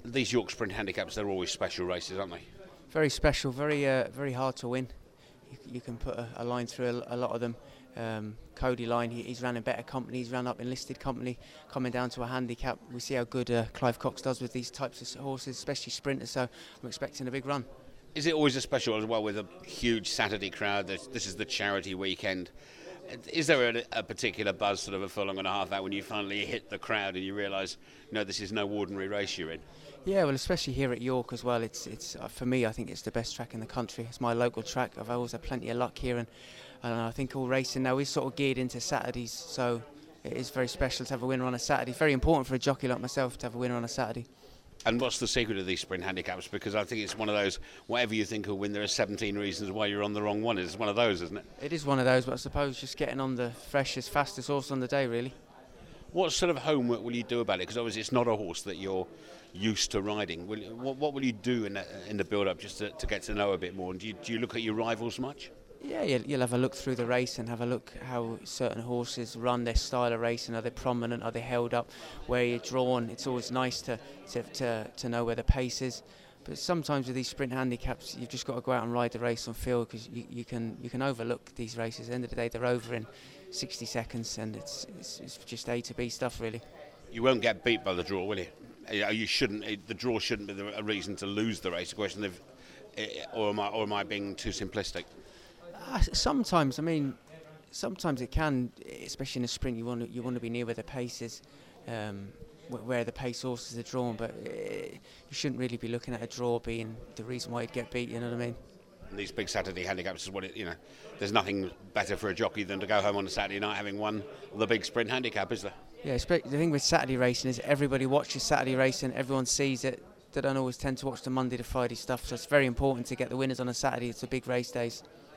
These York Sprint handicaps, they're always special races, aren't they? Very special, very hard to win. You can put a line through a lot of them. Cody Line, he's ran in better company, he's ran up in listed company. Coming down to a handicap, we see how good Clive Cox does with these types of horses, especially sprinters, so I'm expecting a big run. Is it always a special as well with a huge Saturday crowd? This is the charity weekend. Is there a particular buzz, sort of a furlong and a half out, when you finally hit the crowd and you realise, no, this is no ordinary race you're in? Yeah, well, especially here at York as well. It's for me, I think it's the best track in the country. It's my local track. I've always had plenty of luck here, and I think all racing now is sort of geared into Saturdays, so it is very special to have a winner on a Saturday. Very important for a jockey like myself to have a winner on a Saturday. And what's the secret of these sprint handicaps? Because I think it's one of those, whatever you think will win, there are 17 reasons why you're on the wrong one. It's one of those, isn't it? It is one of those, but I suppose just getting on the freshest, fastest horse on the day, really. What sort of homework will you do about it? Because obviously it's not a horse that you're used to riding. What will you do in the build-up just to get to know a bit more? And do you look at your rivals much? Yeah, you'll have a look through the race and have a look how certain horses run, their style of racing. Are they prominent? Are they held up? Where you're drawn? It's always nice to know where the pace is. But sometimes with these sprint handicaps, you've just got to go out and ride the race on field, because you can overlook these races. At the end of the day, they're over in 60 seconds, and it's just A to B stuff, really. You won't get beat by the draw, will you? You shouldn't. The draw shouldn't be a reason to lose the race. The question of, or am I being too simplistic? Sometimes, sometimes it can, especially in a sprint. You want to be near where the pace is, where the pace horses are drawn. But you shouldn't really be looking at a draw being the reason why you'd get beat. You know what I mean? These big Saturday handicaps is what there's nothing better for a jockey than to go home on a Saturday night having won the big sprint handicap, is there? Yeah, the thing with Saturday racing is everybody watches Saturday racing, everyone sees it. They don't always tend to watch the Monday to Friday stuff, so it's very important to get the winners on a Saturday. It's the big race days.